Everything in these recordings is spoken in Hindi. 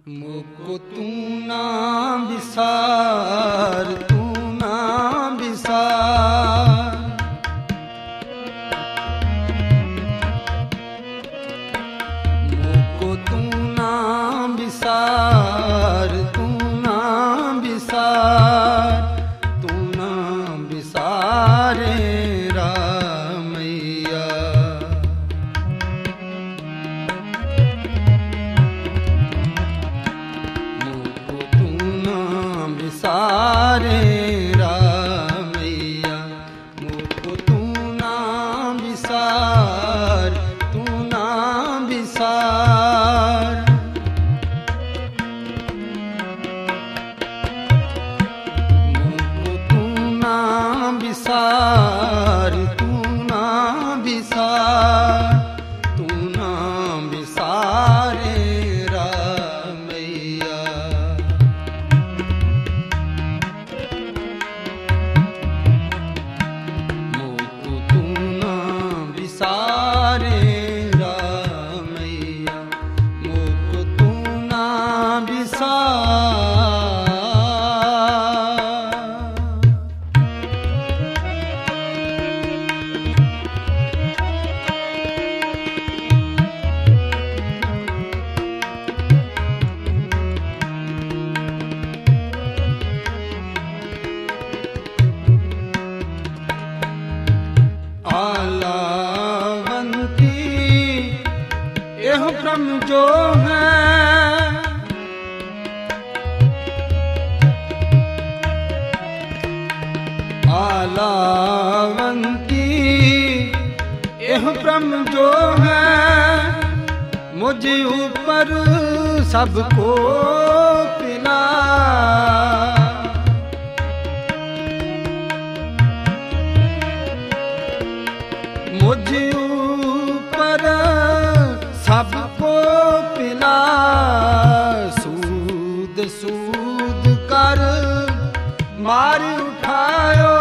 मोको तू ना विसार, तू ना विसार। मोको तू ना विसार, तू ना विसार, तू ना विसारे रामैया। विसारे रामैया, मुझको तू ना विसार, तू ना विसार। मुझको तू ना विसार, तू ना विसार, तू ना विसारे रामैया। विसारे रामैया, मोको तू ना विसार। आलावंती यह ब्रह्म जो है, आलावंती यह ब्रह्म जो है, मुझ ऊपर सबको पिला। मुझ ऊपर सबको पिला, सूद सूद कर मार उठायो।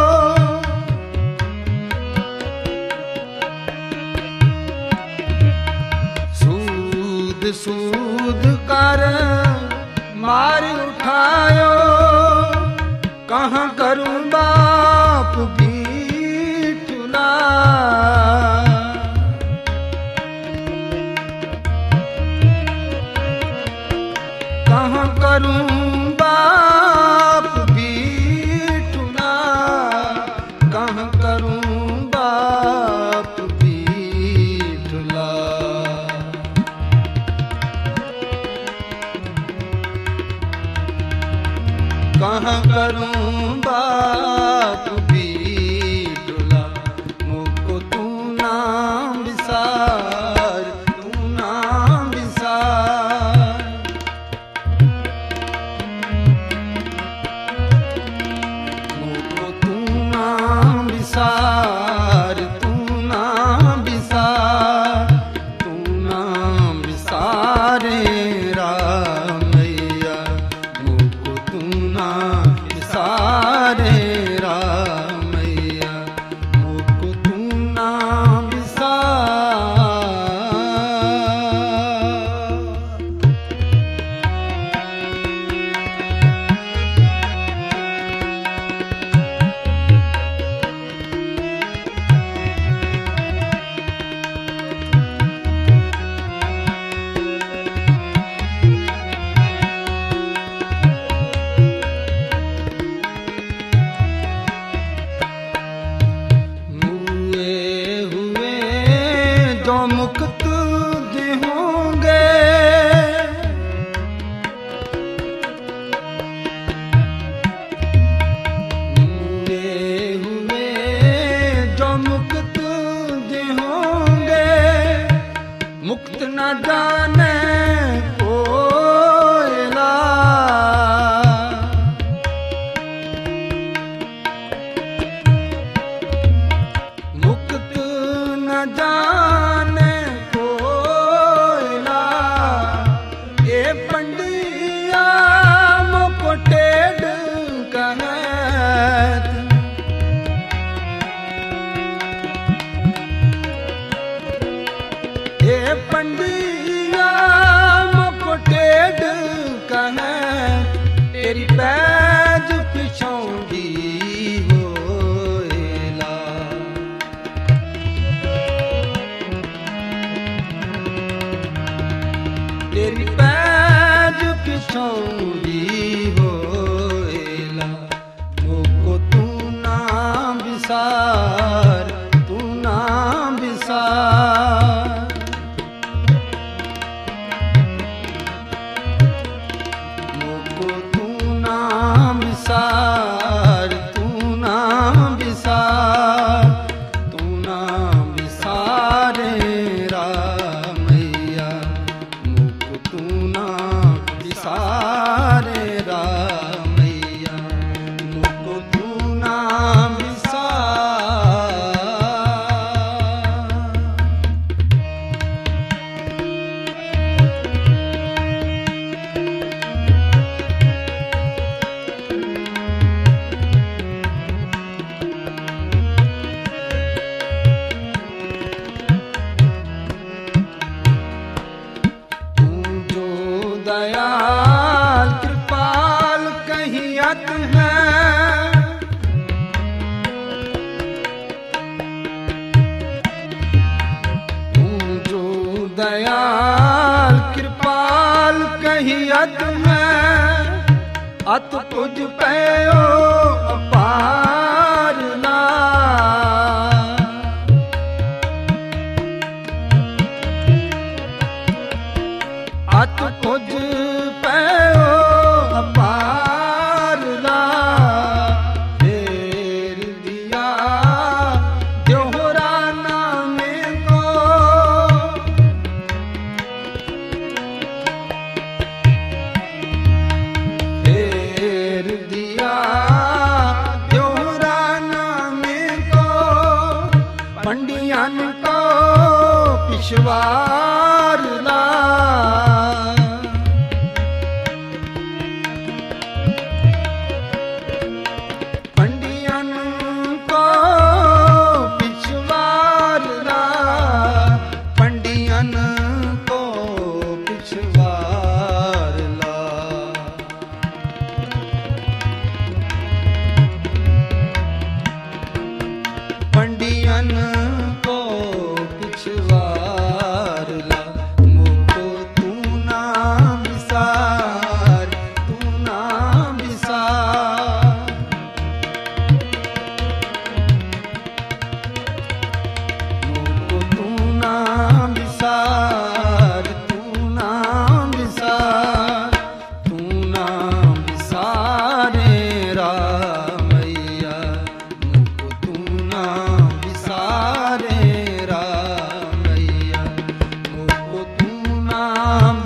सूद सूद कर मार उठायो, कहाँ करूं बाप भी कहाँ करूं बाप बीठुना, कहाँ करूं बाप बीठुला। कहाँ करूं बाप बीठुला, मुझको तू ना विसार, तू ना विसार। मुझको तू ना विसार, तू ना विसार, तू ना विसारे रामैया, मुझको तू ना विसारे रामैया, मुझको तू ना विसार। जो मुक्त होंगे, हुए जो मुक्त होंगे, मुक्त न जाने कोयला। मुक्त न जाने कोयला, ये पंडिया मोको टेढ़ कहत। ये पंडिया तेरी पैज पिछौंडी होएला मोको तू ना विसार, तू ना विसार। मोको तू ना विसार, तू ना विसार, तू ना विसारे रामैया मोको तू ना विसारे रामैया मोको तू ना विसार। दयाल कृपाल कहियत है, तू जो दयाल कृपाल कहियत है, अत तुझ पयो अपार ना। अत तुझ पयो अपार ला, फेर दिया दोहरा नामे को। फेर दिया दोहरा नामे को, पंडियन को पिछवार ला। पंडियन को पिछवार ला, पंडियन को पिछवार ला। पंडियन को पिछवार ला मोको तू ना विसार, तू ना विसार। मोको तू ना विसार, तू ना विसार, तू ना विसारे रामैया मोको तू ना विसारे रामैया मोको तू ना